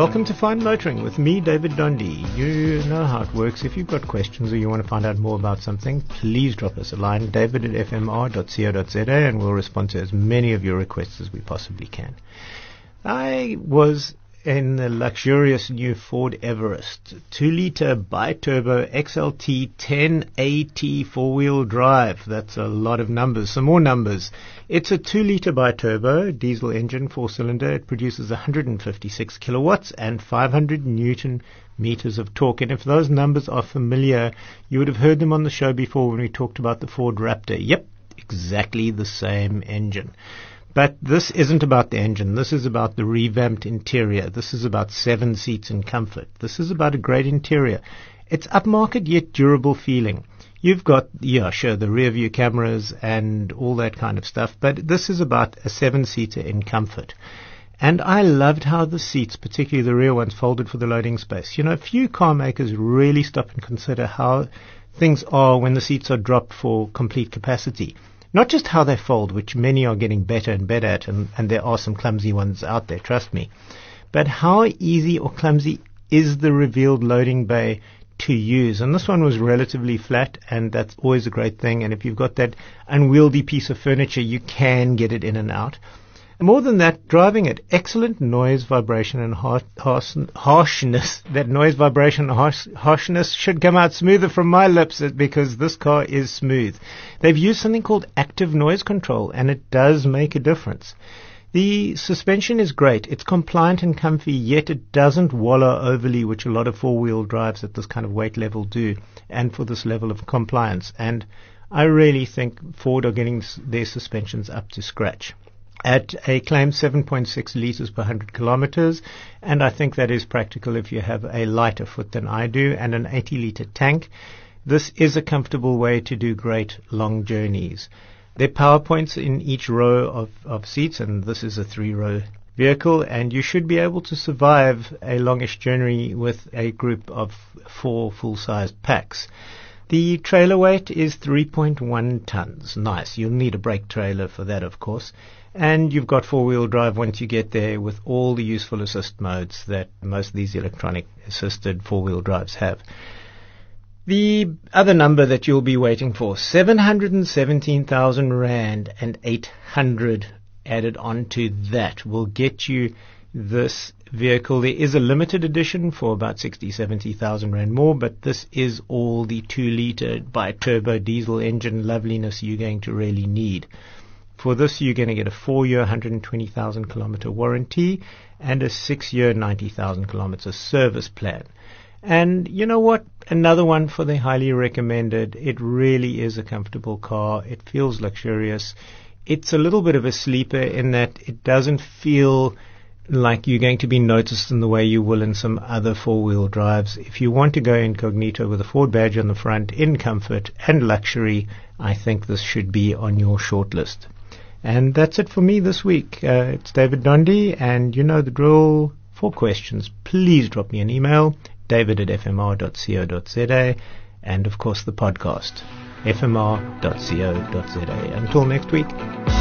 Welcome to Fine Motoring with me, David Dundee. You know how it works. If you've got questions or you want to find out more about something, please drop us a line, david@fmr.co.za, and we'll respond to as many of your requests as we possibly can. I was in the luxurious new Ford Everest 2-litre bi-turbo XLT 10AT four-wheel drive. That's a lot of numbers. Some more numbers. It's a 2-litre bi-turbo diesel engine, 4-cylinder. It produces 156 kilowatts and 500 newton meters of torque. And if those numbers are familiar, you would have heard them on the show before when we talked about the Ford Raptor. Yep, exactly the same engine. But this isn't about the engine. This is about the revamped interior. This is about 7 seats and comfort. This is about a great interior. It's upmarket yet durable feeling. You've got, the rear view cameras and all that kind of stuff, but this is about a 7-seater in comfort. And I loved how the seats, particularly the rear ones, folded for the loading space. You know, few car makers really stop and consider how things are when the seats are dropped for complete capacity. Not just how they fold, which many are getting better and better at, and there are some clumsy ones out there, trust me, but how easy or clumsy is the revealed loading bay to use. And this one was relatively flat, and that's always a great thing. And if you've got that unwieldy piece of furniture, you can get it in and out. And more than that, driving it, excellent noise, vibration, and harshness. That noise, vibration, and harshness should come out smoother from my lips because this car is smooth. They've used something called active noise control, and it does make a difference. The suspension is great. It's compliant and comfy, yet it doesn't wallow overly, which a lot of four-wheel drives at this kind of weight level do, and for this level of compliance. And I really think Ford are getting their suspensions up to scratch. At a claimed 7.6 litres per 100 kilometers, and I think that is practical if you have a lighter foot than I do, and an 80-litre tank. This is a comfortable way to do great long journeys. There are power points in each row of seats, and this is a 3-row vehicle, and you should be able to survive a longish journey with a group of 4 full-sized packs. The trailer weight is 3.1 tons. Nice. You'll need a brake trailer for that, of course. And you've got 4-wheel drive once you get there with all the useful assist modes that most of these electronic assisted 4-wheel drives have. The other number that you'll be waiting for, 717,000 Rand and 800 added onto that will get you this vehicle. There is a limited edition for about 70,000 Rand more, but this is all the 2-litre bi-turbo diesel engine loveliness you're going to really need. For this, you're going to get a 4-year, 120,000 kilometer warranty and a 6-year, 90,000 kilometer service plan. And you know what? Another one for the highly recommended. It really is a comfortable car. It feels luxurious. It's a little bit of a sleeper in that it doesn't feel like you're going to be noticed in the way you will in some other 4-wheel drives. If you want to go incognito with a Ford badge on the front in comfort and luxury, I think this should be on your shortlist. And that's it for me this week. It's David Dundee, and you know the drill. For questions, please drop me an email, david@fmr.co.za, and of course the podcast, fmr.co.za. Until next week.